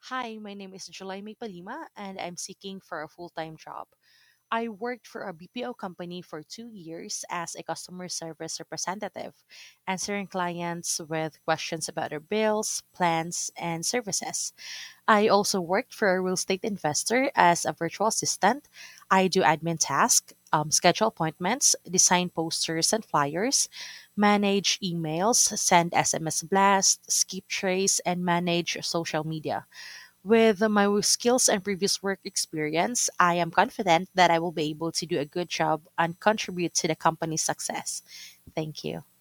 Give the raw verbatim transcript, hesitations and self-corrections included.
Hi, my name is Julaime Palima and I'm seeking for a full time job. I worked for a B P O company for two years as a customer service representative, answering clients with questions about their bills, plans, and services. I also worked for a real estate investor as a virtual assistant. I do admin tasks, um, schedule appointments, design posters and flyers, manage emails, send S M S blasts, skip trace, and manage social media. With my skills and previous work experience, I am confident that I will be able to do a good job and contribute to the company's success. Thank you.